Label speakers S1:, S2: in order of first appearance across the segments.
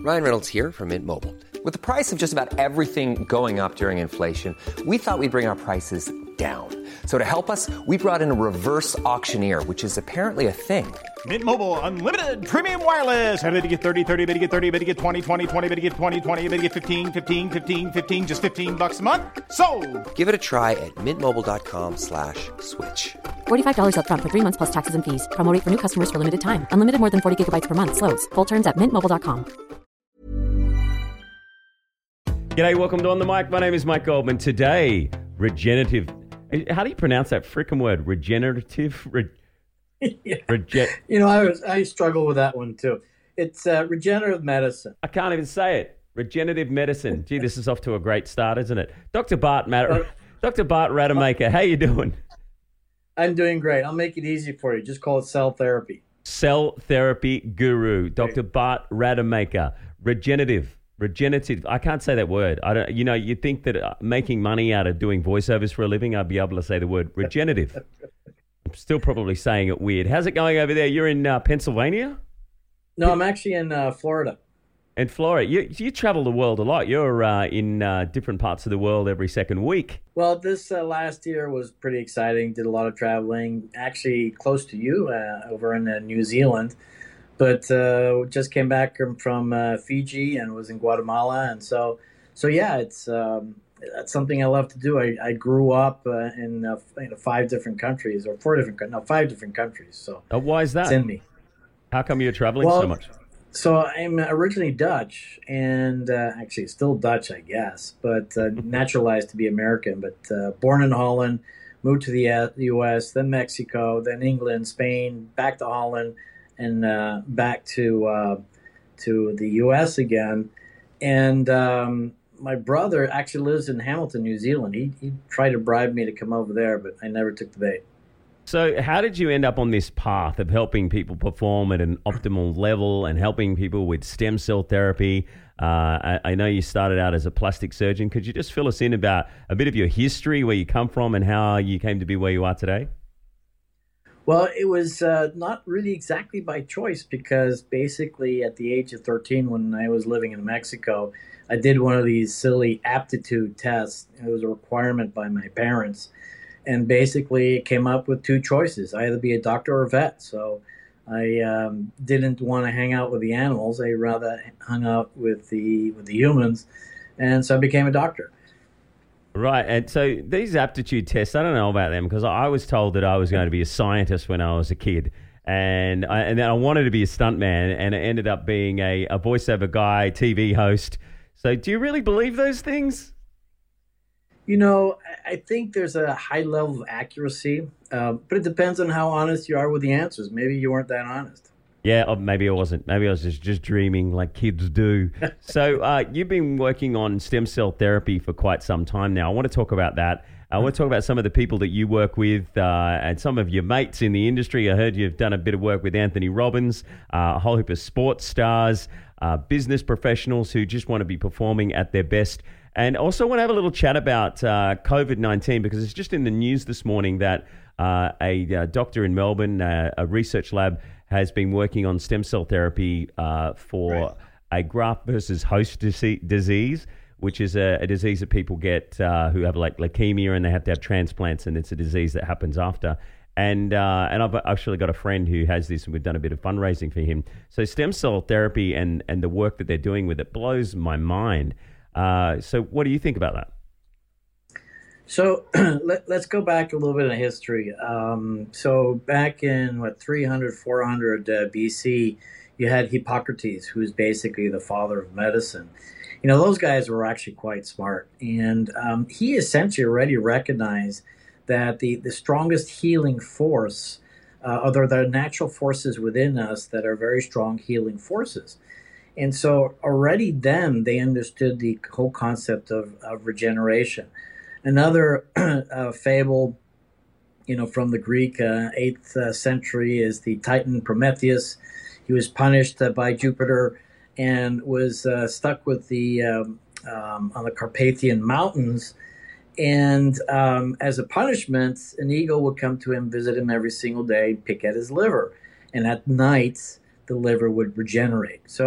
S1: Ryan Reynolds here from Mint Mobile. With the price of just about everything going up during inflation, we thought we'd bring our prices down. So to help us, we brought in a reverse auctioneer, which is apparently a thing.
S2: Mint Mobile Unlimited Premium Wireless. How to get 30, 30, bit to get 30, bit to get 20, 20, 20, bit to get 20, 20, bit to get 15, 15, 15, 15, just $15 a month? Sold!
S1: Give it a try at mintmobile.com/switch.
S3: $45 up front for 3 months plus taxes and fees. Promo rate for new customers for limited time. Unlimited more than 40 gigabytes per month. Slows full terms at mintmobile.com.
S4: G'day, welcome to On the Mic. My name is Mike Goldman. Today, regenerative. How do you pronounce that frickin' word? Regenerative?
S5: I struggle with that one too. It's regenerative medicine.
S4: I can't even say it. Regenerative medicine. Gee, this is off to a great start, isn't it? Dr. Bart Rademacher, how you doing?
S5: I'm doing great. I'll make it easy for you. Just call it cell therapy.
S4: Cell therapy guru, Dr. Bart Rademacher. Regenerative. I can't say that word. I don't. You'd think that making money out of doing voiceovers for a living, I'd be able to say the word regenerative. I'm still probably saying it weird. How's it going over there? You're in Pennsylvania?
S5: No, I'm actually in Florida.
S4: In Florida. You travel the world a lot. You're in different parts of the world every second week.
S5: Well, this last year was pretty exciting. Did a lot of traveling, actually close to you, over in New Zealand. But just came back from Fiji and was in Guatemala. And so yeah, it's that's something I love to do. I grew up in 5 different countries, or 5 different countries. So
S4: why is that?
S5: It's in me.
S4: How come you're traveling so much?
S5: So I'm originally Dutch, and actually still Dutch, I guess, but naturalized to be American. But born in Holland, moved to the U.S., then Mexico, then England, Spain, back to Holland, and back to the U.S. again. And my brother actually lives in Hamilton, New Zealand. He tried to bribe me to come over there, but I never took the bait.
S4: So how did you end up on this path of helping people perform at an optimal level and helping people with stem cell therapy? I know you started out as a plastic surgeon. Could you just fill us in about a bit of your history, where you come from and how you came to be where you are today?
S5: Well, it was not really exactly by choice, because basically at the age of 13, when I was living in Mexico, I did one of these silly aptitude tests. It was a requirement by my parents. And basically it came up with 2 choices, either be a doctor or a vet. So I didn't want to hang out with the animals. I rather hung out with the humans. And so I became a doctor.
S4: Right. And so these aptitude tests, I don't know about them, because I was told that I was going to be a scientist when I was a kid. And then I wanted to be a stuntman, and it ended up being a voiceover guy, TV host. So do you really believe those things?
S5: I think there's a high level of accuracy, but it depends on how honest you are with the answers. Maybe you weren't that honest.
S4: Yeah, or maybe I wasn't. Maybe I was just dreaming like kids do. So you've been working on stem cell therapy for quite some time now. I want to talk about that. I want to talk about some of the people that you work with and some of your mates in the industry. I heard you've done a bit of work with Anthony Robbins, a whole heap of sports stars, business professionals who just want to be performing at their best. And also want to have a little chat about COVID-19, because it's just in the news this morning that a doctor in Melbourne, a research lab, has been working on stem cell therapy for a graft versus host disease, which is a disease that people get who have like leukemia, and they have to have transplants, and it's a disease that happens after. And I've actually got a friend who has this, and we've done a bit of fundraising for him. So stem cell therapy and the work that they're doing with it blows my mind. So what do you think about that?
S5: So let's go back a little bit in history. So back in 300, 400 BC, you had Hippocrates, who's basically the father of medicine. Those guys were actually quite smart. And he essentially already recognized that the strongest healing force, there are natural forces within us that are very strong healing forces. And so already then they understood the whole concept of regeneration. Another fable, from the Greek 8th century is the Titan Prometheus. He was punished by Jupiter and was stuck with on the Carpathian Mountains. And as a punishment, an eagle would come to him, visit him every single day, pick at his liver. And at night, the liver would regenerate. So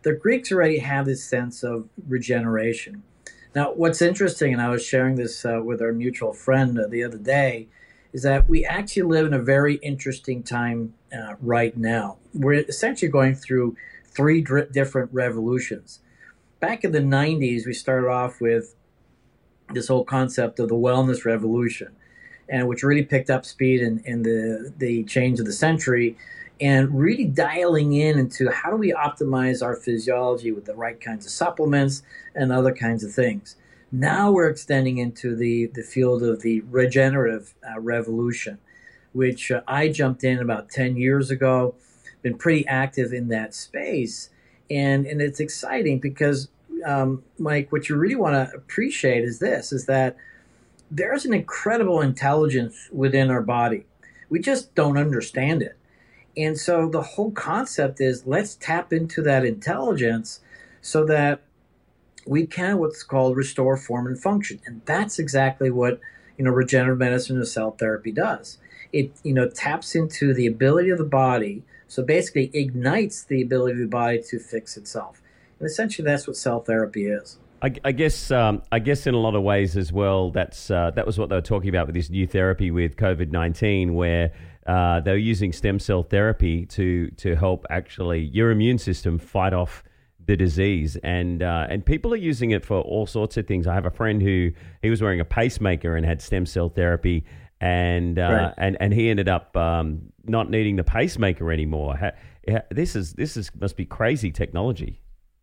S5: the Greeks already had this sense of regeneration. Now, what's interesting, and I was sharing this with our mutual friend the other day, is that we actually live in a very interesting time right now. We're essentially going through three different revolutions. Back in the 90s, we started off with this whole concept of the wellness revolution, and which really picked up speed in the change of the century, and really dialing into how do we optimize our physiology with the right kinds of supplements and other kinds of things. Now we're extending into the field of the regenerative revolution, which I jumped in about 10 years ago, been pretty active in that space. And it's exciting because, Mike, what you really want to appreciate is that there's an incredible intelligence within our body. We just don't understand it. And so the whole concept is let's tap into that intelligence so that we can what's called restore form and function. And that's exactly what, regenerative medicine and cell therapy does. It, taps into the ability of the body. So basically ignites the ability of the body to fix itself. And essentially that's what cell therapy is.
S4: I guess in a lot of ways as well, that was what they were talking about with this new therapy with COVID-19, where they were using stem cell therapy to help actually your immune system fight off the disease, and people are using it for all sorts of things. I have a friend who he was wearing a pacemaker and had stem cell therapy, and
S5: Right.
S4: and he ended up not needing the pacemaker anymore. This must be crazy technology.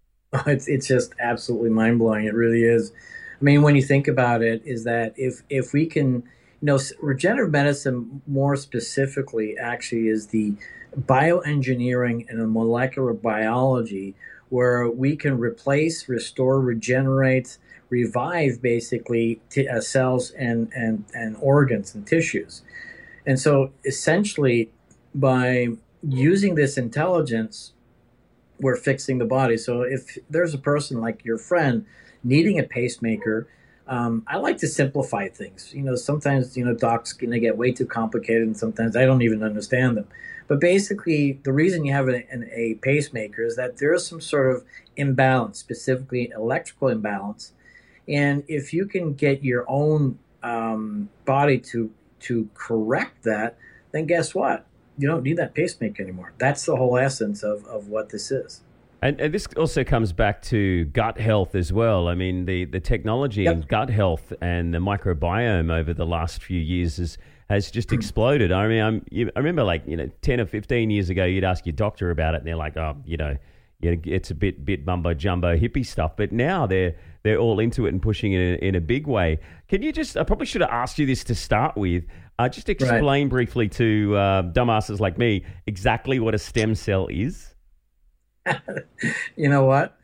S5: It's just absolutely mind blowing. It really is. I mean, when you think about it, is that if we can, regenerative medicine more specifically actually is the bioengineering and the molecular biology where we can replace, restore, regenerate, revive basically cells and organs and tissues. And so essentially by using this intelligence, we're fixing the body. So if there's a person like your friend needing a pacemaker, I like to simplify things. Sometimes, docs get way too complicated and sometimes I don't even understand them. But basically, the reason you have a pacemaker is that there is some sort of imbalance, specifically electrical imbalance. And if you can get your own body to correct that, then guess what? You don't need that pacemaker anymore. That's the whole essence of what this is.
S4: And this also comes back to gut health as well. I mean, the technology in gut health and the microbiome over the last few years has just exploded. I mean, I remember 10 or 15 years ago, you'd ask your doctor about it and they're like, oh, it's a bit mumbo jumbo hippie stuff. But now they're all into it and pushing it in a big way. Can you I probably should have asked you this to start with. Just explain briefly to dumbasses like me exactly what a stem cell is.
S5: You know what?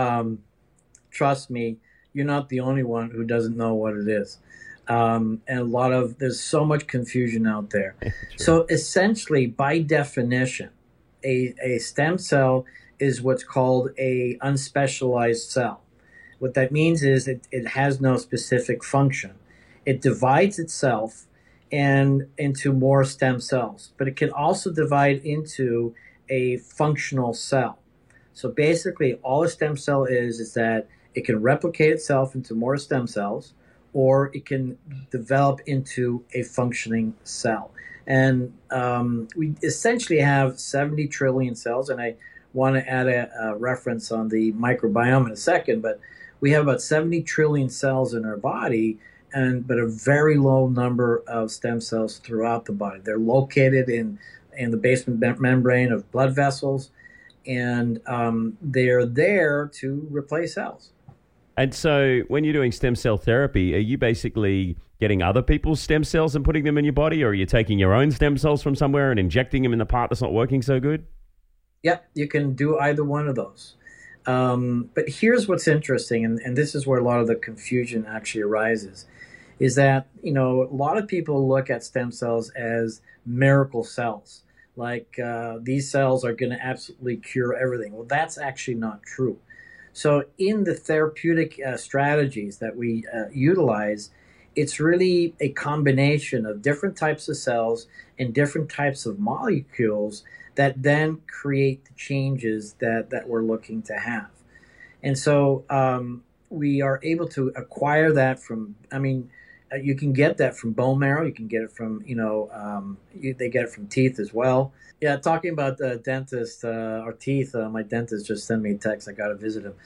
S5: Trust me, you're not the only one who doesn't know what it is. And there's so much confusion out there. So essentially, by definition, a stem cell is what's called a unspecialized cell. What that means is it has no specific function. It divides itself and into more stem cells, but it can also divide into a functional cell. So basically, all a stem cell is that it can replicate itself into more stem cells, or it can develop into a functioning cell. And we essentially have 70 trillion cells, and I want to add a reference on the microbiome in a second, but we have about 70 trillion cells in our body, but a very low number of stem cells throughout the body. They're located in the basement membrane of blood vessels, and they're there to replace cells.
S4: And so when you're doing stem cell therapy, are you basically getting other people's stem cells and putting them in your body, or are you taking your own stem cells from somewhere and injecting them in the part that's not working so good?
S5: Yep, you can do either one of those. But here's what's interesting, and this is where a lot of the confusion actually arises, is that, a lot of people look at stem cells as miracle cells. Like these cells are going to absolutely cure everything. Well, that's actually not true. So in the therapeutic strategies that we utilize, it's really a combination of different types of cells and different types of molecules that then create the changes that we're looking to have. And so we are able to acquire that from, you can get that from bone marrow. You can get it from, they get it from teeth as well. Yeah, talking about the dentist or teeth, my dentist just sent me a text. I got to visit him.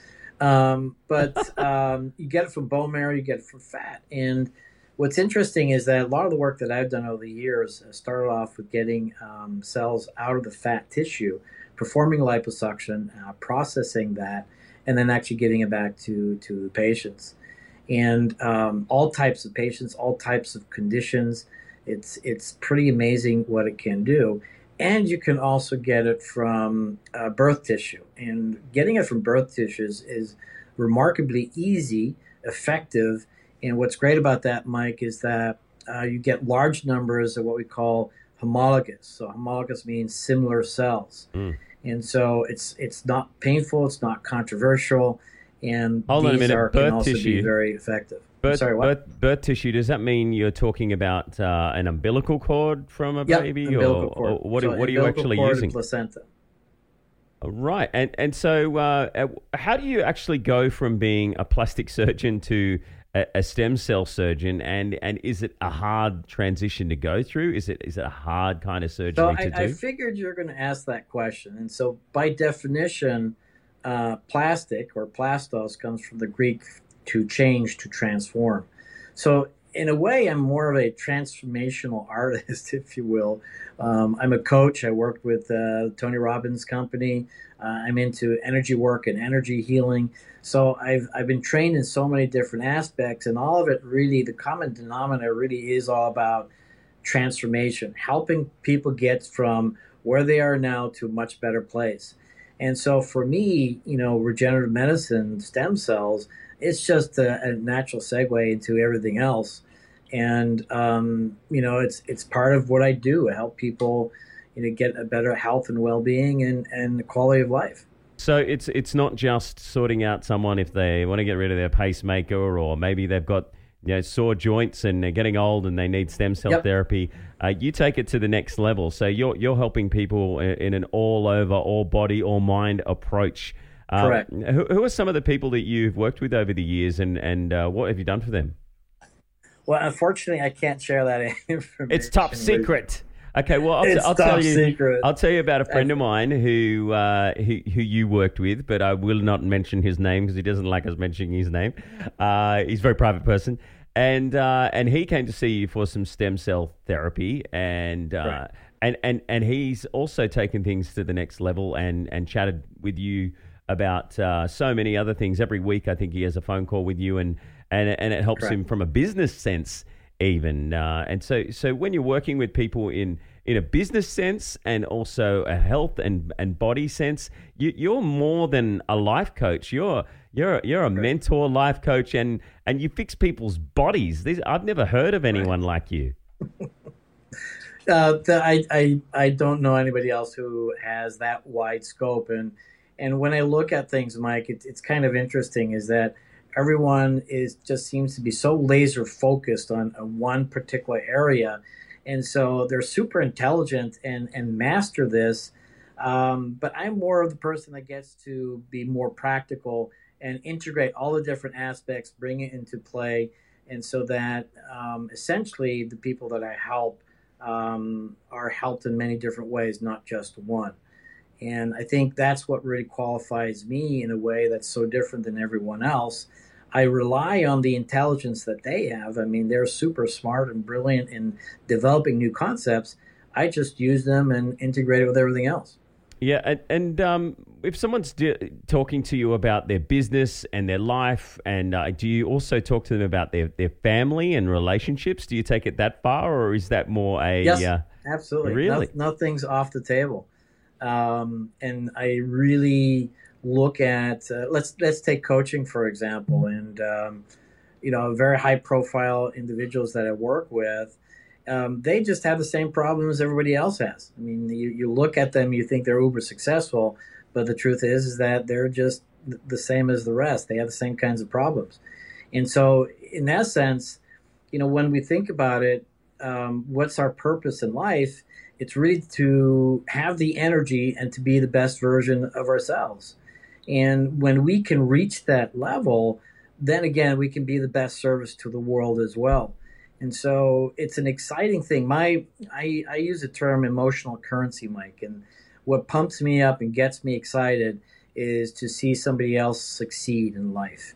S5: But you get it from bone marrow, you get it from fat. And what's interesting is that a lot of the work that I've done over the years started off with getting cells out of the fat tissue, performing liposuction, processing that, and then actually getting it back to the patients. And all types of patients, all types of conditions. It's pretty amazing what it can do. And you can also get it from birth tissue. And getting it from birth tissues is remarkably easy, effective. And what's great about that, Mike, is that you get large numbers of what we call homologous. So homologous means similar cells. And so it's not painful, it's not controversial, and
S4: Hold on a minute.
S5: can also be very effective.
S4: Birth tissue, does that mean you're talking about an umbilical cord from a baby?
S5: Umbilical cord.
S4: Or what are you actually using?
S5: Placenta.
S4: Right. And so how do you actually go from being a plastic surgeon to a stem cell surgeon? And is it a hard transition to go through? Is it a hard kind of surgery to do?
S5: I figured you're going to ask that question. And so by definition, plastic or plastos comes from the Greek to change, to transform. So in a way, I'm more of a transformational artist, if you will. I'm a coach. I worked with Tony Robbins' company. I'm into energy work and energy healing. So I've been trained in so many different aspects, and all of it really, the common denominator really is all about transformation, helping people get from where they are now to a much better place. And so for me, regenerative medicine, stem cells, it's just a natural segue into everything else. And, it's part of what I do. I help people, get a better health and well-being and quality of life.
S4: So it's not just sorting out someone if they want to get rid of their pacemaker, or maybe they've got sore joints and they're getting old and they need stem cell therapy. You take it to the next level. So you're helping people in an all-over, all-body, all-mind approach.
S5: Correct.
S4: Who are some of the people that you've worked with over the years, and what have you done for them?
S5: Well, unfortunately, I can't share that information.
S4: It's top secret. Okay, well, I'll tell you about a friend of mine who you worked with, but I will not mention his name because he doesn't like us mentioning his name. He's a very private person, and he came to see you for some stem cell therapy, and he's also taken things to the next level and chatted with you about so many other things. Every week, I think he has a phone call with you, and it helps him from a business sense even. And so when you're working with people in a business sense and also a health and body sense, you're more than a life coach. You're a mentor, life coach, and you fix people's bodies. I've never heard of anyone like you.
S5: I don't know anybody else who has that wide scope. And when I look at things, Mike, it's kind of interesting is that everyone just seems to be so laser focused on one particular area. And so they're super intelligent and master this. But I'm more of the person that gets to be more practical and integrate all the different aspects, bring it into play. And so that essentially the people that I help are helped in many different ways, not just one. And I think that's what really qualifies me in a way that's so different than everyone else. I rely on the intelligence that they have. I mean, they're super smart and brilliant in developing new concepts. I just use them and integrate it with everything else.
S4: Yeah, and if someone's talking to you about their business and their life, and do you also talk to them about their family and relationships? Do you take it that far, or is that more a...
S5: Yes, absolutely.
S4: Really?
S5: Nothing's off the table. And I really look at let's take coaching for example, and very high profile individuals that I work with, they just have the same problems everybody else has. I mean, you look at them, you think they're uber successful, but the truth is that they're just the same as the rest. They have the same kinds of problems. And so in that sense, when we think about it, what's our purpose in life, it's really to have the energy and to be the best version of ourselves. And when we can reach that level, then again, we can be the best service to the world as well. And so it's an exciting thing. I use the term emotional currency, Mike. And what pumps me up and gets me excited is to see somebody else succeed in life.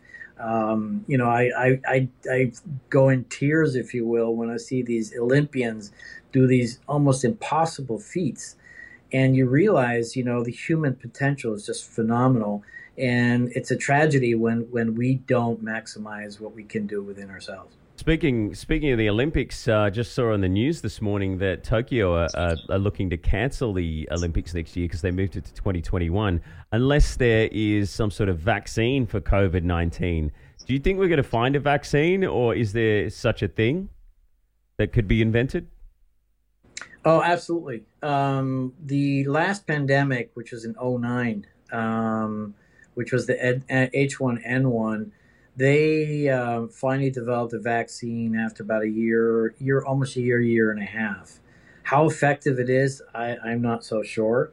S5: I go in tears, if you will, when I see these Olympians do these almost impossible feats. And you realize, the human potential is just phenomenal. And it's a tragedy when we don't maximize what we can do within ourselves.
S4: Speaking of the Olympics, just saw on the news this morning that Tokyo are looking to cancel the Olympics next year because they moved it to 2021, unless there is some sort of vaccine for COVID-19. Do you think we're going to find a vaccine, or is there such a thing that could be invented?
S5: Oh, absolutely. The last pandemic, which was in 2009, which was the H1N1, they finally developed a vaccine after about almost a year and a half. How effective it is, I'm not so sure.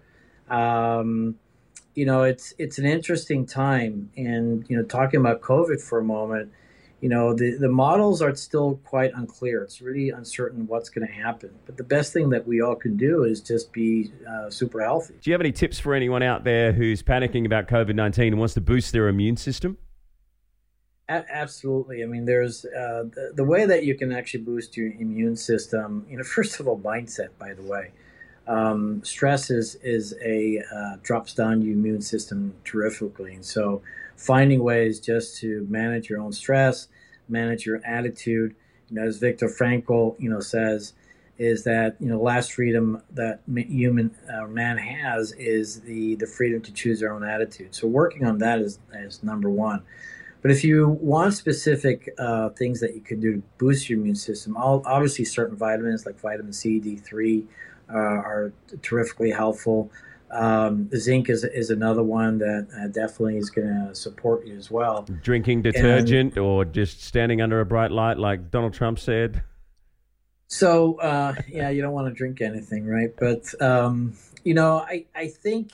S5: It's an interesting time. And, talking about COVID for a moment, the models are still quite unclear. It's really uncertain what's going to happen. But the best thing that we all can do is just be super healthy.
S4: Do you have any tips for anyone out there who's panicking about COVID-19 and wants to boost their immune system?
S5: Absolutely. I mean, there's the way that you can actually boost your immune system. First of all, mindset. By the way, stress drops down your immune system terrifically, and so finding ways just to manage your own stress, manage your attitude. As Viktor Frankl, says, is that last freedom that man has is the freedom to choose their own attitude. So working on that is number one. But if you want specific things that you can do to boost your immune system, obviously certain vitamins like vitamin C, D3 are terrifically helpful. Zinc is another one that definitely is going to support you as well.
S4: Drinking detergent or just standing under a bright light like Donald Trump said?
S5: So, you don't want to drink anything, right? But, I think,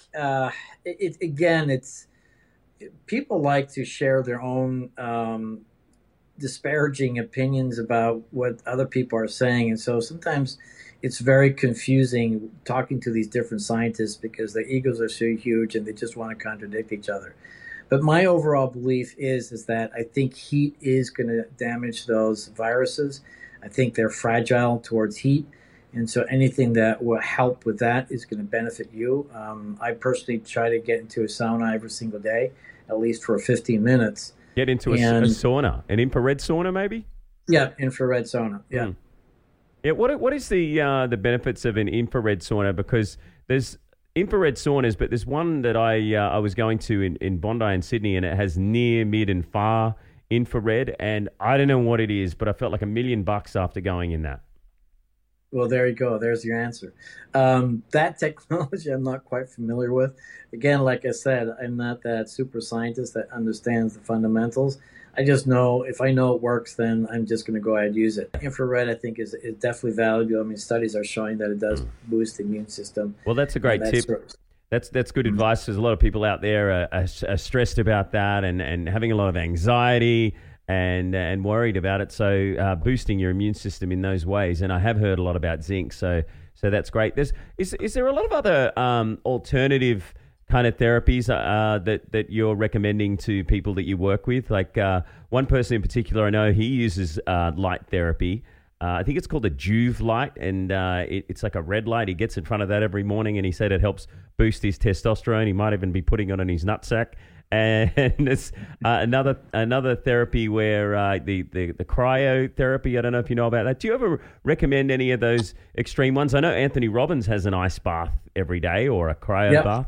S5: it's people like to share their own disparaging opinions about what other people are saying. And so sometimes it's very confusing talking to these different scientists because their egos are so huge and they just want to contradict each other. But my overall belief is that I think heat is going to damage those viruses. I think they're fragile towards heat. And so anything that will help with that is going to benefit you. I personally try to get into a sauna every single day, at least for 15 minutes.
S4: Get into a sauna, an infrared sauna maybe?
S5: Yeah, infrared sauna, yeah.
S4: Yeah, what is the benefits of an infrared sauna? Because there's infrared saunas, but there's one that I was going to in Bondi in Sydney, and it has near, mid, and far infrared, and I don't know what it is, but I felt like $1 million after going in that.
S5: Well, there you go. There's your answer. That technology I'm not quite familiar with. Again, like I said, I'm not that super scientist that understands the fundamentals. I just know if I know it works, then I'm just going to go ahead and use it. Infrared, I think, is definitely valuable. I mean, studies are showing that it does boost the immune system.
S4: Well, that's a great tip. That's good advice. There's a lot of people out there are stressed about that and having a lot of anxiety and worried about it. So boosting your immune system in those ways. And I have heard a lot about zinc. So that's great. Is there a lot of other alternative kind of therapies that you're recommending to people that you work with? Like one person in particular, I know he uses light therapy. I think it's called a Juve light, and it's like a red light. He gets in front of that every morning, and he said it helps boost his testosterone. He might even be putting it on his nutsack. And it's another therapy where the cryotherapy. I don't know if you know about that. Do you ever recommend any of those extreme ones? I know Anthony Robbins has an ice bath every day or a cryo bath.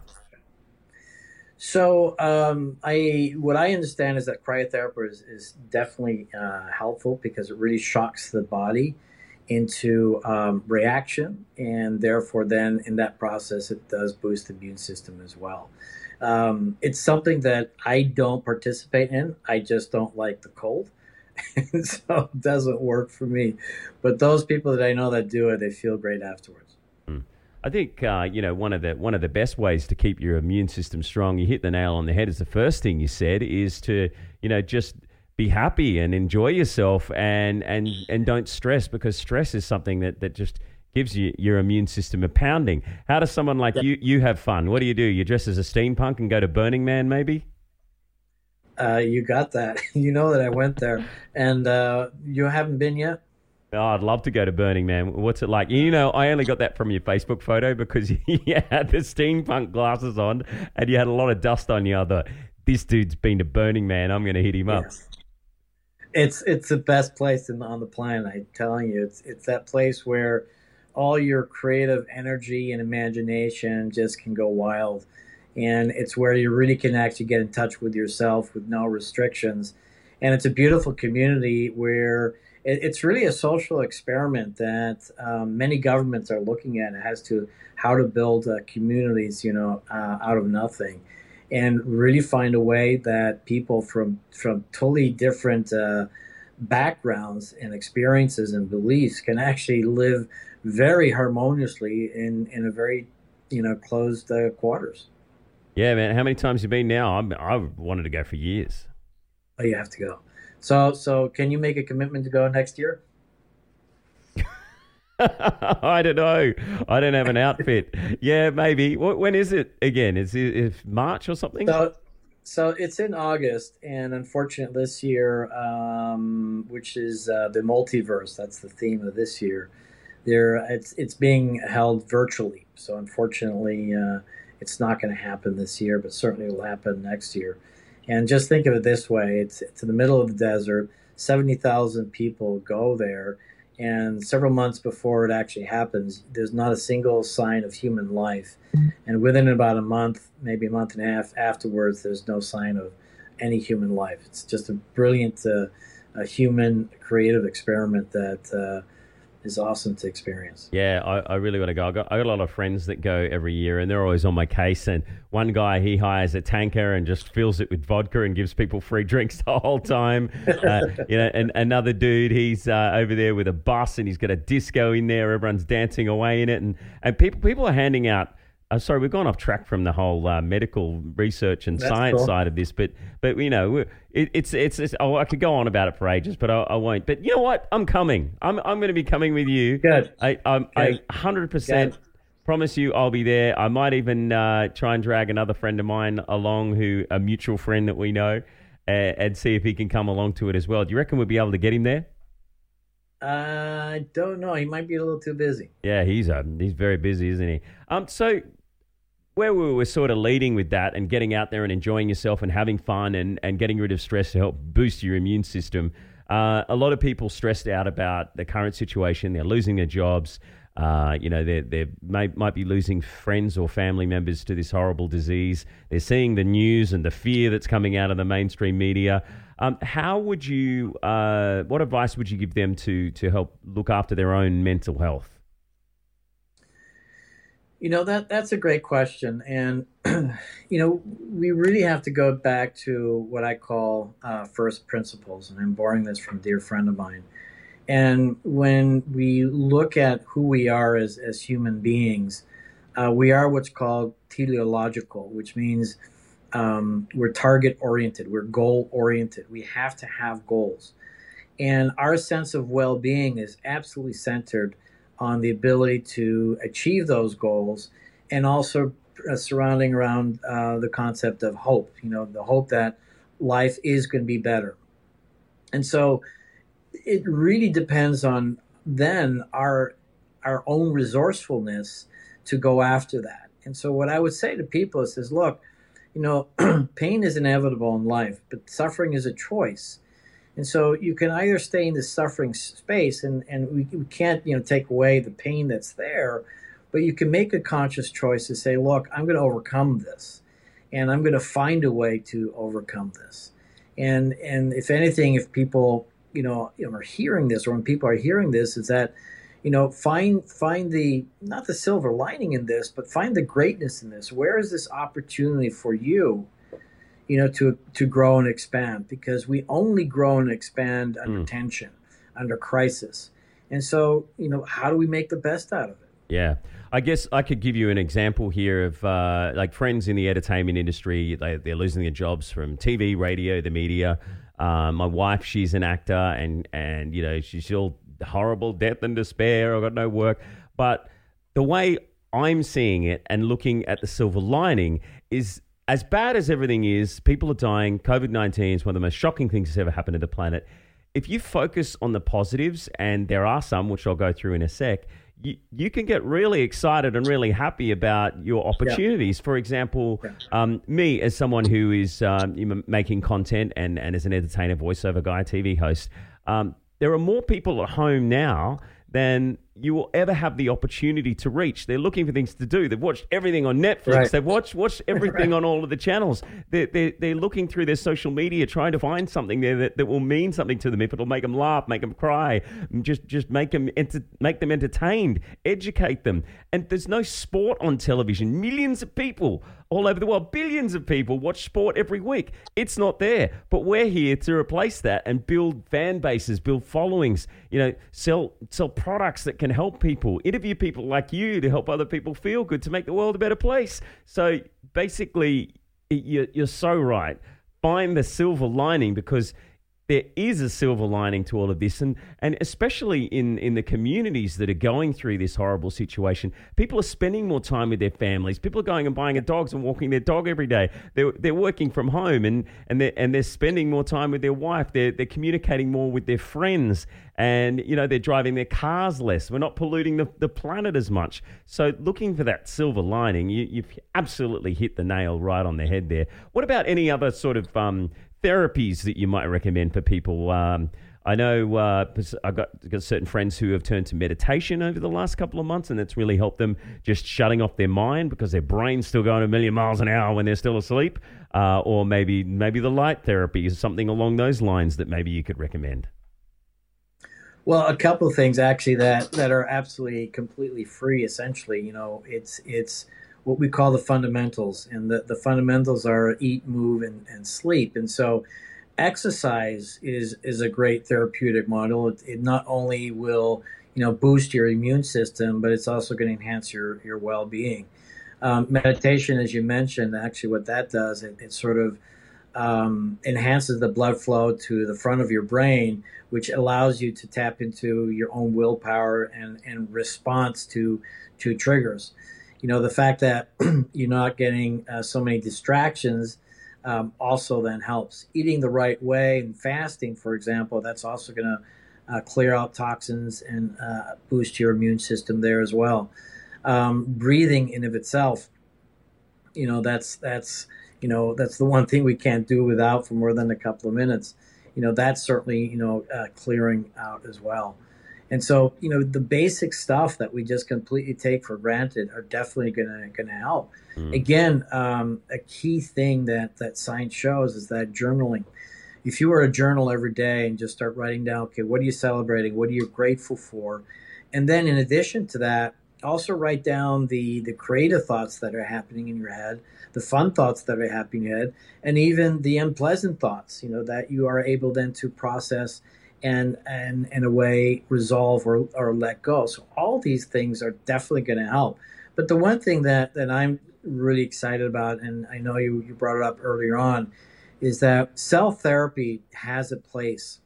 S5: So what I understand is that cryotherapy is definitely helpful because it really shocks the body into reaction, and therefore then in that process it does boost the immune system as well. It's something that I don't participate in. I just don't like the cold. So it doesn't work for me. But those people that I know that do it, they feel great afterwards.
S4: I think one of the best ways to keep your immune system strong. You hit the nail on the head. Is the first thing you said is to just be happy and enjoy yourself and don't stress, because stress is something that just gives your immune system a pounding. How does someone like you have fun? What do? You dress as a steampunk and go to Burning Man, maybe?
S5: You got that. You know that I went there, and you haven't been yet.
S4: Oh, I'd love to go to Burning Man. What's it like? I only got that from your Facebook photo because you had the steampunk glasses on and you had a lot of dust on you. I thought, this dude's been to Burning Man. I'm going to hit him up.
S5: Yes. It's the best place on the planet. I'm telling you, it's that place where all your creative energy and imagination just can go wild, and it's where you really can actually get in touch with yourself with no restrictions. And it's a beautiful community where it's really a social experiment that many governments are looking at as to how to build communities, out of nothing, and really find a way that people from totally different backgrounds and experiences and beliefs can actually live very harmoniously in a very closed quarters.
S4: Yeah, man. How many times have you been now? I've wanted to go for years.
S5: Oh, you have to go. So can you make a commitment to go next year?
S4: I don't know. I don't have an outfit. Yeah, maybe. When is it again? Is it March or something?
S5: So it's in August, and unfortunately this year, which is the multiverse, that's the theme of this year. It's being held virtually. So unfortunately, it's not going to happen this year, but certainly will happen next year. And just think of it this way: it's in the middle of the desert. 70,000 people go there, and several months before it actually happens, there's not a single sign of human life. And within about a month, maybe a month and a half afterwards, there's no sign of any human life. It's just a brilliant a human creative experiment that is awesome to experience.
S4: Yeah, I really want to go. I got a lot of friends that go every year, and they're always on my case. And one guy, he hires a tanker and just fills it with vodka and gives people free drinks the whole time. And another dude, he's over there with a bus, and he's got a disco in there. Everyone's dancing away in it, and people are handing out. Sorry, we've gone off track from the whole medical research and science side of this, but it's I could go on about it for ages, but I won't. But you know what? I'm coming. I'm going to be coming with you.
S5: Good.
S4: I 100% promise you I'll be there. I might even try and drag another friend of mine along, a mutual friend that we know, and see if he can come along to it as well. Do you reckon we'll be able to get him there?
S5: I don't know. He might be a little too busy.
S4: Yeah, he's very busy, isn't he? So where we were sort of leading with that and getting out there and enjoying yourself and having fun and getting rid of stress to help boost your immune system. A lot of people stressed out about the current situation. They're losing their jobs. They might be losing friends or family members to this horrible disease. They're seeing the news and the fear that's coming out of the mainstream media. How would you? What advice would you give them to help look after their own mental health?
S5: That's a great question, and we really have to go back to what I call first principles, and I'm borrowing this from a dear friend of mine. And when we look at who we are as human beings, we are what's called teleological, which means we're target oriented, we're goal oriented. We have to have goals, and our sense of well-being is absolutely centered on the ability to achieve those goals, and also surrounding around the concept of hope, the hope that life is going to be better. And so it really depends on then our own resourcefulness to go after that. And so what I would say to people is look, pain is inevitable in life, but suffering is a choice. And so you can either stay in the suffering space, and we can't, take away the pain that's there, but you can make a conscious choice to say, look, I'm going to overcome this, and I'm going to find a way to overcome this. And if anything, if people, are hearing this, or when people are hearing this, is that, find the, not the silver lining in this, but find the greatness in this. Where is this opportunity for you, to grow and expand, because we only grow and expand under tension, under crisis. And so, how do we make the best out of it?
S4: Yeah. I guess I could give you an example here of like friends in the entertainment industry. They're losing their jobs from TV, radio, the media. My wife, she's an actor, and she's all horrible, death and despair. I've got no work. But the way I'm seeing it and looking at the silver lining is, as bad as everything is, people are dying. COVID-19 is one of the most shocking things that's ever happened to the planet. If you focus on the positives, and there are some, which I'll go through in a sec, you can get really excited and really happy about your opportunities. Yeah. For example, me as someone who is making content and as an entertainer, voiceover guy, TV host, there are more people at home now than you will ever have the opportunity to reach. They're looking for things to do. They've watched everything on Netflix. Right. They've watched everything on all of the channels. They're looking through their social media, trying to find something there that will mean something to them. If it'll make them laugh, make them cry, just make them entertained, educate them. And there's no sport on television. Millions of people all over the world, billions of people watch sport every week. It's not there, but we're here to replace that and build fan bases, build followings. Sell products that can help people, interview people like you to help other people feel good, to make the world a better place. So basically, you're so right. Find the silver lining, because there is a silver lining to all of this, and especially in the communities that are going through this horrible situation. People are spending more time with their families. People are going and buying dogs and walking their dog every day. They're working from home, and they're spending more time with their wife. They're communicating more with their friends, and they're driving their cars less. We're not polluting the planet as much. So looking for that silver lining, you've absolutely hit the nail right on the head there. What about any other sort of therapies that you might recommend for people? I know I've got certain friends who have turned to meditation over the last couple of months, and it's really helped them just shutting off their mind, because their brain's still going a million miles an hour when they're still asleep. Or maybe the light therapy is something along those lines that maybe you could recommend.
S5: Well, a couple of things actually that are absolutely completely free. Essentially, it's what we call the fundamentals, and the fundamentals are eat, move, and sleep. And so exercise is a great therapeutic model. It not only will boost your immune system, but it's also going to enhance your well-being. Meditation, as you mentioned, actually what that does, it sort of enhances the blood flow to the front of your brain, which allows you to tap into your own willpower and response to triggers. The fact that you're not getting so many distractions also then helps. Eating the right way and fasting, for example, that's also going to clear out toxins and boost your immune system there as well. Breathing in of itself, that's the one thing we can't do without for more than a couple of minutes. That's certainly clearing out as well. And so, the basic stuff that we just completely take for granted are definitely going to help. Again, a key thing that science shows is that journaling. If you were to journal every day and just start writing down, okay, what are you celebrating? What are you grateful for? And then in addition to that, also write down the creative thoughts that are happening in your head, the fun thoughts that are happening in your head, and even the unpleasant thoughts, that you are able then to process and in a way resolve or let go. So all these things are definitely going to help. But the one thing that I'm really excited about, and I know you brought it up earlier on, is that cell therapy has a place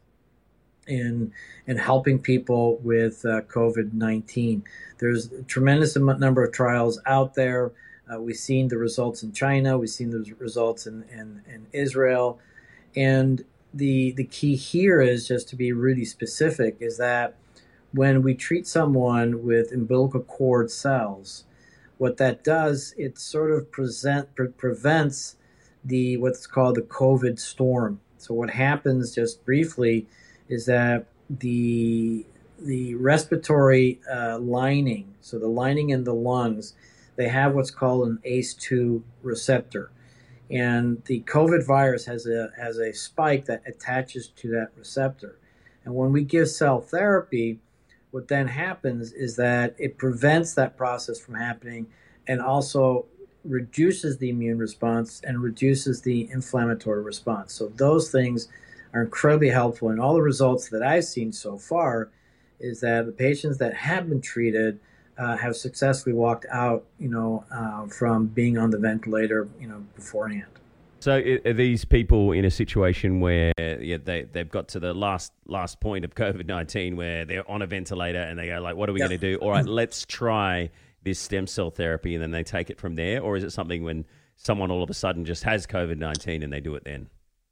S5: in helping people with COVID-19. There's a tremendous number of trials out there. We've seen the results in China. We've seen the results in Israel. And the key here is just to be really specific, is that when we treat someone with umbilical cord cells, what that does, it sort of prevents what's called the COVID storm. So what happens, just briefly, is that the respiratory lining, so the lining in the lungs, they have what's called an ACE2 receptor. And the COVID virus has a spike that attaches to that receptor. And when we give cell therapy, what then happens is that it prevents that process from happening, and also reduces the immune response and reduces the inflammatory response. So those things are incredibly helpful. And all the results that I've seen so far is that the patients that have been treated have successfully walked out, from being on the ventilator, beforehand.
S4: So are these people in a situation where they've got to the last point of COVID-19 where they're on a ventilator and they go like, what are we going to do? All right, let's try this stem cell therapy, and then they take it from there? Or is it something when someone all of a sudden just has COVID-19 and they do it then?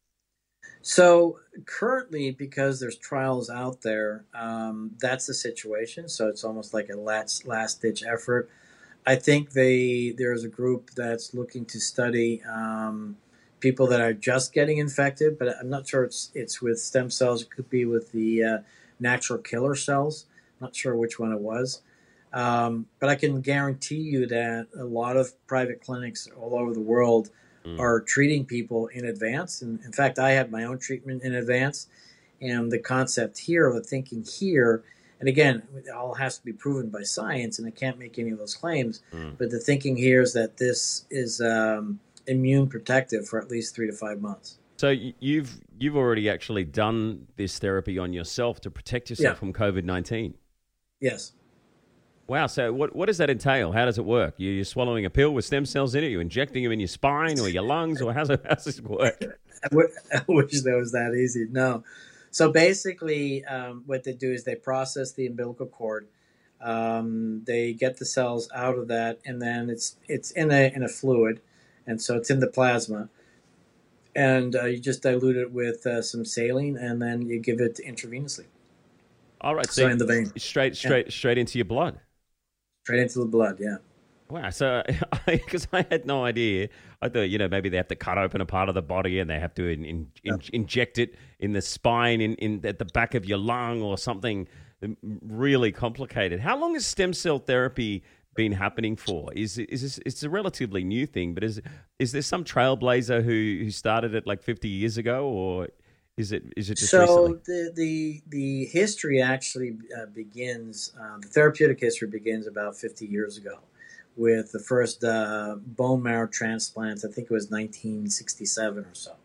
S5: So currently, because there's trials out there, that's the situation. So it's almost like a last-ditch effort. I think there's a group that's looking to study people that are just getting infected, but I'm not sure it's with stem cells. It could be with the natural killer cells. I'm not sure which one it was. But I can guarantee you that a lot of private clinics all over the world are treating people in advance. And in fact, I had my own treatment in advance. And the concept here, the thinking here, and again, it all has to be proven by science, and I can't make any of those claims. But the thinking here is that this is immune protective for at least 3 to 5 months.
S4: So you've already actually done this therapy on yourself to protect yourself from COVID-19?
S5: Yes.
S4: Wow. So what does that entail? How does it work? You're swallowing a pill with stem cells in it? You're injecting them in your spine or your lungs? Or how's this work?
S5: I wish that was that easy. No. So basically, what they do is they process the umbilical cord. They get the cells out of that, and then it's in a fluid, and so it's in the plasma. And you just dilute it with some saline, and then you give it intravenously.
S4: All right,
S5: so in the vein,
S4: straight into your blood.
S5: Straight into the blood, yeah.
S4: Wow, so because I had no idea. I thought, maybe they have to cut open a part of the body and they have to inject it in the spine, in at the back of your lung or something really complicated. How long has stem cell therapy been happening for? It's a relatively new thing, but is there some trailblazer who started it like 50 years ago, or is it just recently?
S5: So the history actually begins. The therapeutic history begins about 50 years ago, with the first bone marrow transplants. I think it was 1967 or so.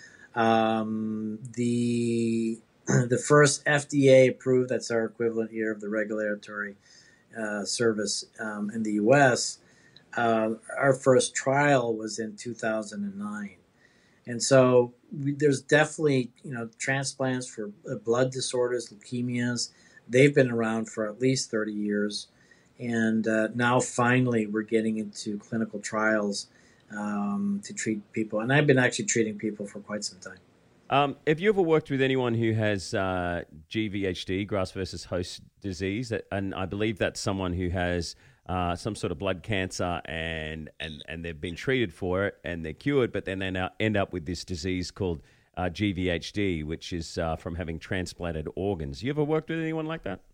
S5: The first FDA approved, that's our equivalent here of the regulatory service in the U.S., our first trial was in 2009. And so there's definitely, transplants for blood disorders, leukemias. They've been around for at least 30 years. And now finally we're getting into clinical trials to treat people. And I've been actually treating people for quite some time.
S4: Have you ever worked with anyone who has GVHD, graft versus host disease? And I believe that's someone who has some sort of blood cancer and they've been treated for it and they're cured, but then they now end up with this disease called GVHD, which is from having transplanted organs. You ever worked with anyone like that?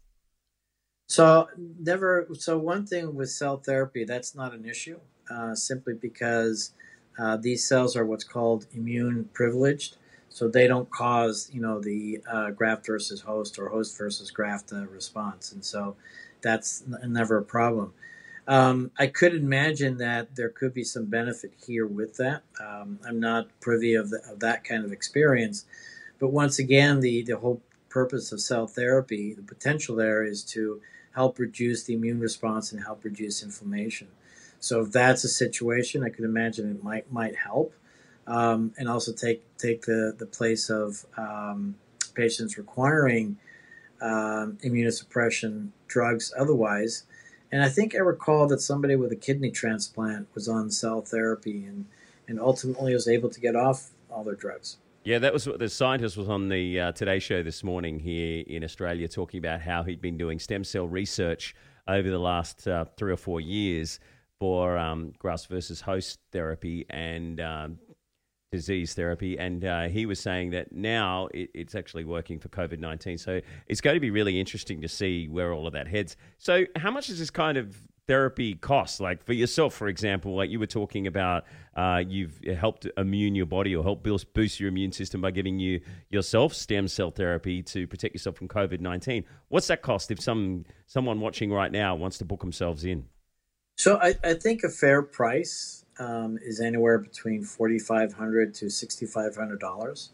S5: So never. So one thing with cell therapy, that's not an issue, simply because these cells are what's called immune privileged. So they don't cause, the graft versus host or host versus graft response. And so that's never a problem. I could imagine that there could be some benefit here with that. I'm not privy of that kind of experience. But once again, the whole purpose of cell therapy, the potential there is to help reduce the immune response and help reduce inflammation. So if that's a situation, I could imagine it might help. And also take the place of patients requiring immunosuppression drugs otherwise. And I think I recall that somebody with a kidney transplant was on cell therapy and ultimately was able to get off all their drugs.
S4: Yeah, that was what the scientist was on the Today Show this morning here in Australia, talking about how he'd been doing stem cell research over the last 3 or 4 years for graft versus host therapy and disease therapy, and he was saying that now it's actually working for COVID-19. So it's going to be really interesting to see where all of that heads. So how much does this kind of therapy cost? Like for yourself, for example, like you were talking about, you've helped immune your body or help boost your immune system by giving you yourself stem cell therapy to protect yourself from COVID-19. What's that cost if someone watching right now wants to book themselves in?
S5: So I think a fair price is anywhere between $4,500 to $6,500.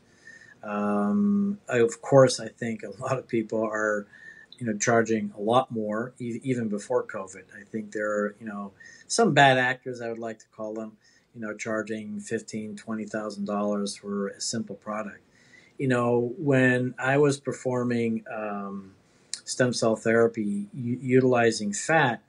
S5: Of course, I think a lot of people are, charging a lot more even before COVID. I think there are, some bad actors, I would like to call them, charging $15,000, $20,000 for a simple product. When I was performing stem cell therapy utilizing fat,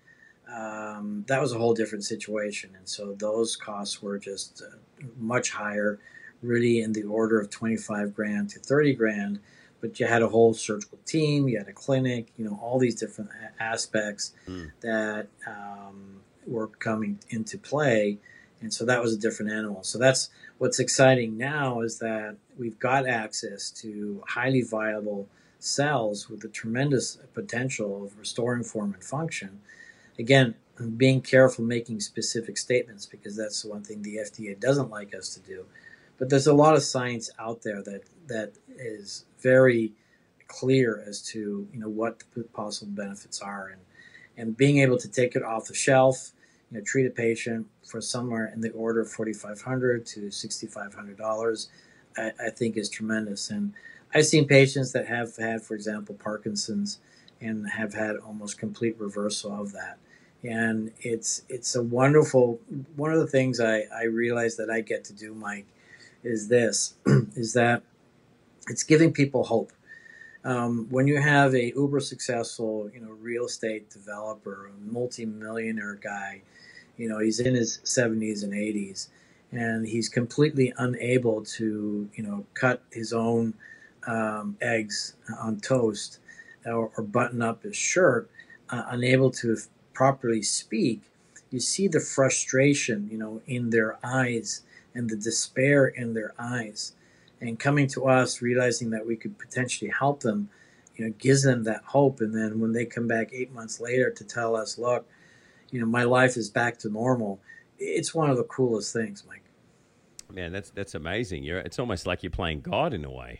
S5: that was a whole different situation. And so those costs were just much higher, really in the order of 25 grand to 30 grand. But you had a whole surgical team, you had a clinic, all these different aspects that were coming into play. And so that was a different animal. So that's what's exciting now, is that we've got access to highly viable cells with a tremendous potential of restoring form and function. Again, being careful making specific statements, because that's the one thing the FDA doesn't like us to do. But there's a lot of science out there that is very clear as to what the possible benefits are, and being able to take it off the shelf, treat a patient for somewhere in the order of $4,500 to $6,500, I think is tremendous. And I've seen patients that have had, for example, Parkinson's, and have had almost complete reversal of that. And it's a wonderful, one of the things I realize that I get to do, Mike, is this, is that it's giving people hope. When you have a uber successful, real estate developer, a multi-millionaire guy, he's in his 70s and 80s, and he's completely unable to, cut his own eggs on toast, or button up his shirt, unable to properly speak. You see the frustration, in their eyes, and the despair in their eyes. And coming to us, realizing that we could potentially help them, gives them that hope. And then when they come back 8 months later to tell us, look, my life is back to normal, it's one of the coolest things, Mike.
S4: Man, that's amazing. It's almost like you're playing God in a way.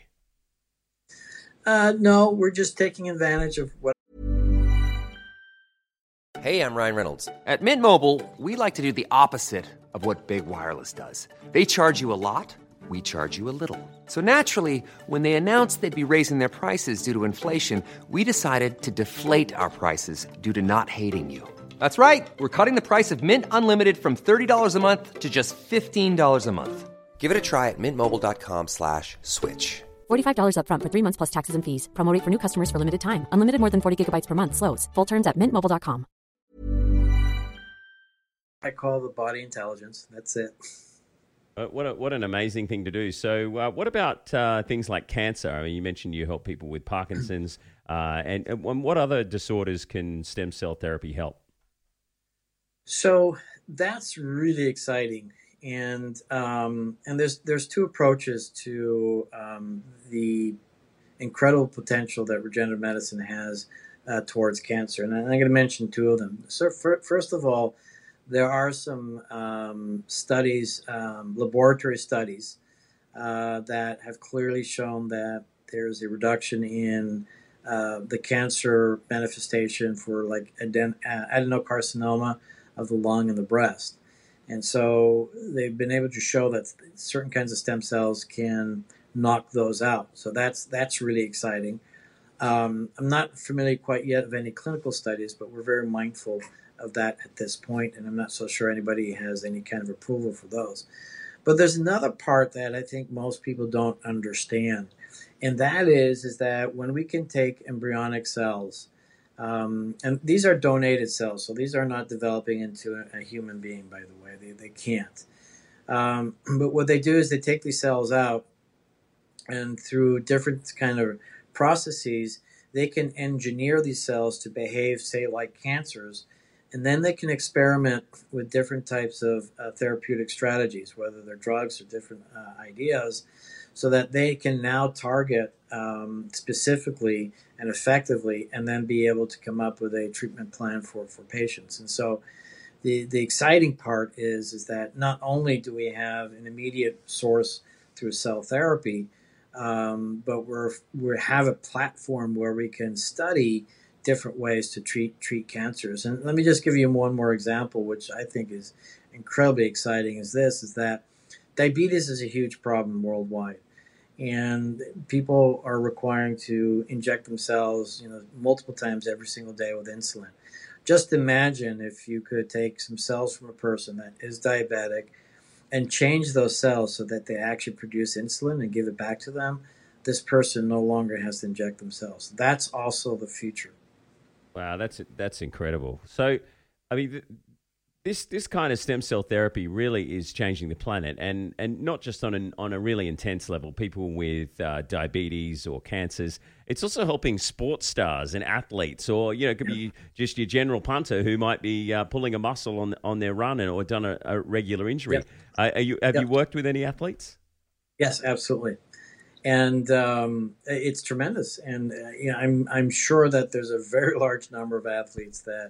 S5: No, we're just taking advantage of what.
S1: Hey, I'm Ryan Reynolds. At Mint Mobile, we like to do the opposite of what Big Wireless does. They charge you a lot, we charge you a little. So naturally, when they announced they'd be raising their prices due to inflation, we decided to deflate our prices due to not hating you. That's right. We're cutting the price of Mint Unlimited from $30 a month to just $15 a month. Give it a try at mintmobile.com/switch.
S3: $45 upfront for 3 months plus taxes and fees. Promo rate for new customers for limited time. Unlimited more than 40 gigabytes per month slows. Full terms at mintmobile.com.
S5: I call the body intelligence. That's it.
S4: What an amazing thing to do. So what about things like cancer? I mean, you mentioned you help people with Parkinson's. And what other disorders can stem cell therapy help?
S5: So that's really exciting. And there's two approaches to the incredible potential that regenerative medicine has towards cancer. And I'm going to mention two of them. So first of all, there are some studies, laboratory studies, that have clearly shown that there's a reduction in the cancer manifestation for like adenocarcinoma of the lung and the breast. And so they've been able to show that certain kinds of stem cells can knock those out. So that's really exciting. I'm not familiar quite yet of any clinical studies, but we're very mindful of that at this point, and I'm not so sure anybody has any kind of approval for those. But there's another part that I think most people don't understand, and that is that when we can take embryonic cells, and these are donated cells, so these are not developing into a human being, by the way. They can't. But what they do is they take these cells out, and through different kind of processes, they can engineer these cells to behave, say, like cancers, and then they can experiment with different types of therapeutic strategies, whether they're drugs or different ideas, so that they can now target specifically and effectively, and then be able to come up with a treatment plan for patients. And so the exciting part is that not only do we have an immediate source through cell therapy, but we have a platform where we can study different ways to treat cancers. And let me just give you one more example, which I think is incredibly exciting. Is that diabetes is a huge problem worldwide, and people are requiring to inject themselves, multiple times every single day with insulin. Just imagine if you could take some cells from a person that is diabetic and change those cells so that they actually produce insulin and give it back to them. This person no longer has to inject themselves. That's also the future.
S4: Wow, that's incredible. So, I mean, this kind of stem cell therapy really is changing the planet, and not just on a really intense level. People with diabetes or cancers. It's also helping sports stars and athletes, or it could be just your general punter who might be pulling a muscle on their run or done a regular injury.
S5: Yep.
S4: Have you worked with any athletes?
S5: Yes, absolutely. And it's tremendous. And I'm sure that there's a very large number of athletes that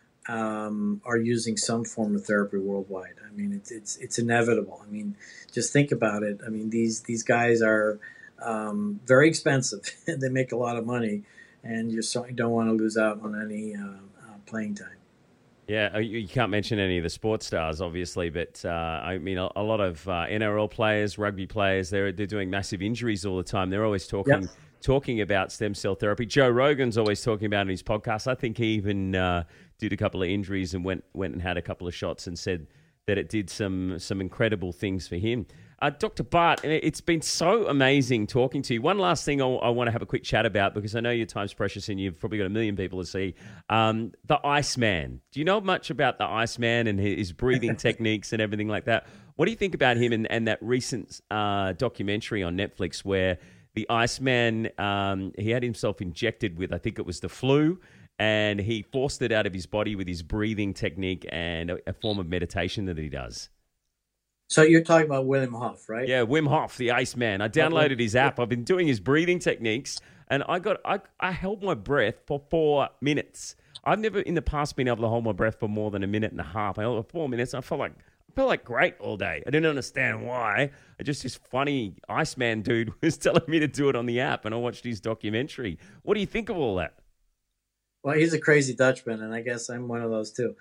S5: are using some form of therapy worldwide. I mean, it's inevitable. I mean, just think about it. I mean, these guys are very expensive. They make a lot of money, and you certainly don't want to lose out on any playing time.
S4: Yeah, you can't mention any of the sports stars, obviously, but I mean, a lot of NRL players, rugby players, they're doing massive injuries all the time. They're always talking about stem cell therapy. Joe Rogan's always talking about it in his podcast. I think he even did a couple of injuries and went and had a couple of shots and said that it did some incredible things for him. Dr. Bart, it's been so amazing talking to you. One last thing I want to have a quick chat about, because I know your time's precious and you've probably got a million people to see. The Iceman. Do you know much about the Iceman and his breathing techniques and everything like that? What do you think about him and that recent documentary on Netflix where the Iceman, he had himself injected with, I think it was the flu, and he forced it out of his body with his breathing technique and a form of meditation that he does?
S5: So you're talking about Wim Hof, right?
S4: Yeah, Wim Hof, the Iceman. I downloaded his app. I've been doing his breathing techniques, and I held my breath for 4 minutes. I've never in the past been able to hold my breath for more than a minute and a half. I held it for 4 minutes. I felt like great all day. I didn't understand why. This funny Iceman dude was telling me to do it on the app, and I watched his documentary. What do you think of all that?
S5: Well, he's a crazy Dutchman, and I guess I'm one of those too.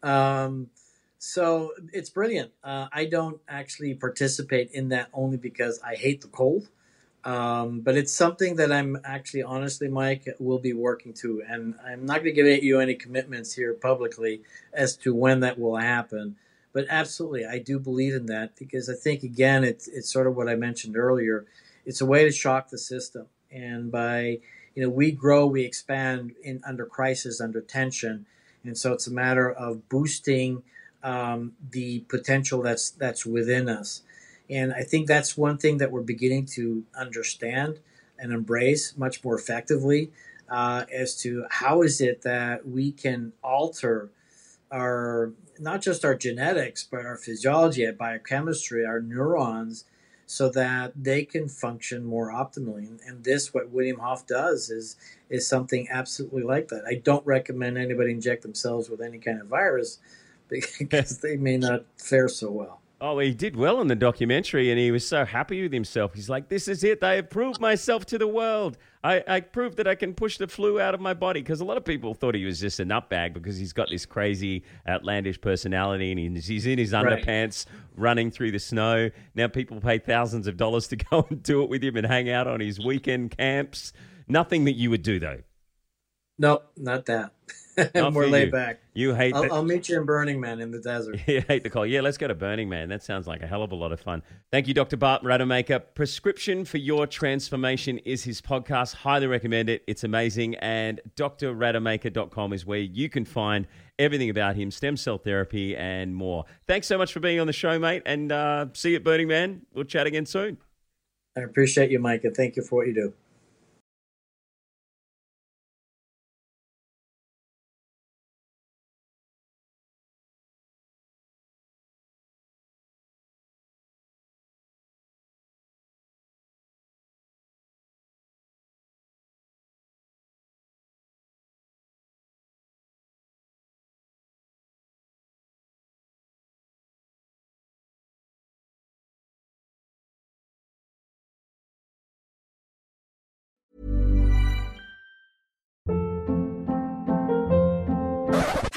S5: So it's brilliant. I don't actually participate in that only because I hate the cold. But it's something that I'm actually, honestly, Mike, will be working to. And I'm not going to give you any commitments here publicly as to when that will happen. But absolutely, I do believe in that because I think, again, it's sort of what I mentioned earlier. It's a way to shock the system. And by, we grow, we expand under crisis, under tension. And so it's a matter of boosting the potential that's within us. And I think that's one thing that we're beginning to understand and embrace much more effectively as to how is it that we can alter not just our genetics, but our physiology, our biochemistry, our neurons, so that they can function more optimally. And this, what Wim Hof does, is something absolutely like that. I don't recommend anybody inject themselves with any kind of virus because they may not fare so well.
S4: Oh, he did well in the documentary, and he was so happy with himself. He's like, this is it. I have proved myself to the world. I proved that I can push the flu out of my body, because a lot of people thought he was just a nutbag because he's got this crazy, outlandish personality, and he's in his underpants running through the snow. Now people pay thousands of dollars to go and do it with him and hang out on his weekend camps. Nothing that you would do, though.
S5: No, not that.
S4: Not
S5: more
S4: for
S5: laid
S4: you.
S5: back.
S4: You hate that.
S5: I'll meet you in Burning Man in the desert.
S4: You hate the cold. Yeah, let's go to Burning Man. That sounds like a hell of a lot of fun. Thank you, Dr. Bart Rademacher. Prescription for Your Transformation is his podcast. Highly recommend it. It's amazing. And drrademacher.com is where you can find everything about him, stem cell therapy, and more. Thanks so much for being on the show, mate. And see you at Burning Man. We'll chat again soon.
S5: I appreciate you, Mike, and thank you for what you do.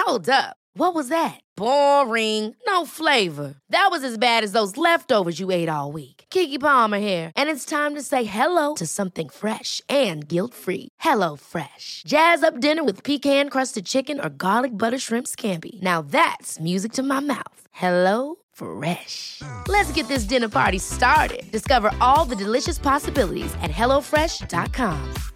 S6: Hold up. What was that? Boring. No flavor. That was as bad as those leftovers you ate all week. Keke Palmer here, and it's time to say hello to something fresh and guilt-free. Hello Fresh. Jazz up dinner with pecan-crusted chicken or garlic butter shrimp scampi. Now that's music to my mouth. Hello Fresh. Let's get this dinner party started. Discover all the delicious possibilities at hellofresh.com.